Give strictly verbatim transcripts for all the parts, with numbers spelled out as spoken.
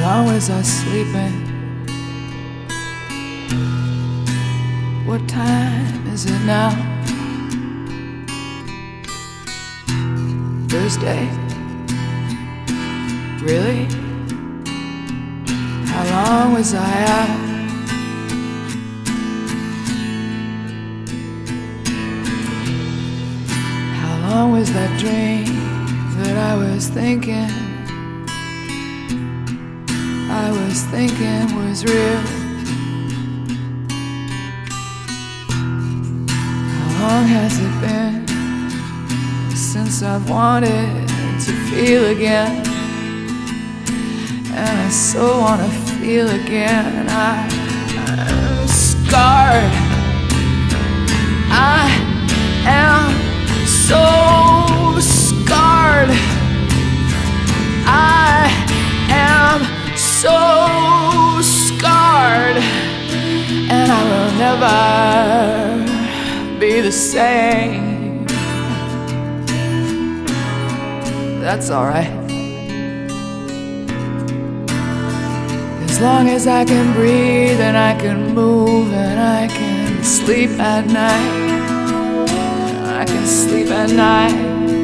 long was I sleeping? What time is it now? Thursday? Really? How long was I out? How long was that dream that I was thinking I was thinking was real? How long has it been since I've wanted to feel again? And I so wanna feel again. I, I'm scarred. I am so scarred. I am so scarred, and I will never be the same. That's alright. As long as I can breathe and I can move and I can sleep at night, I can sleep at night.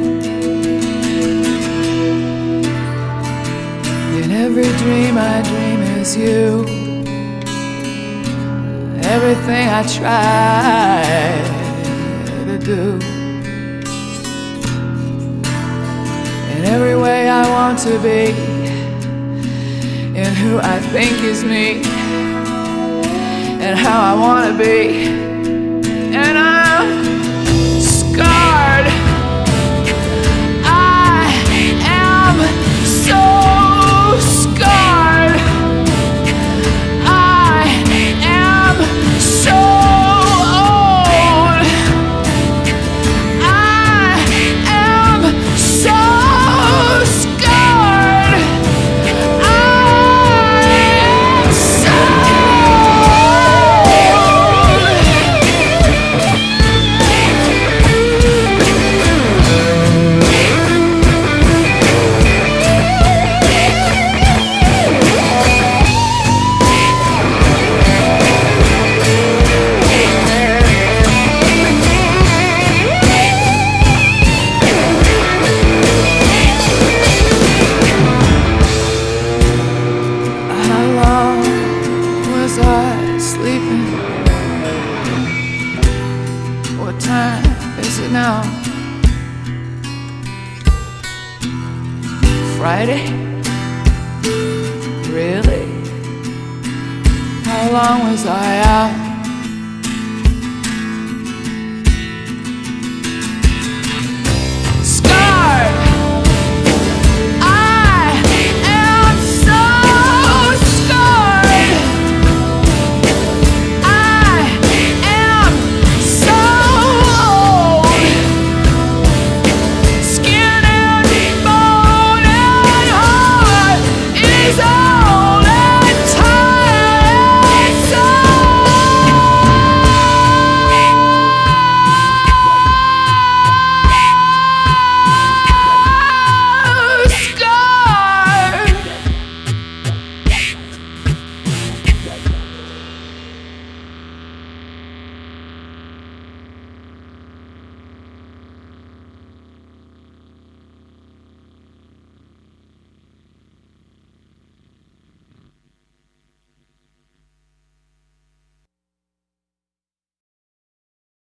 In every dream I dream is you. Everything I try to do, in every way I want to be, in who I think is me, and how I want to be. And I'm scarred. I am so scarred. I am so old. I am so scarred. I am so sleeping. What time is it now? Friday? Really? How long was I out?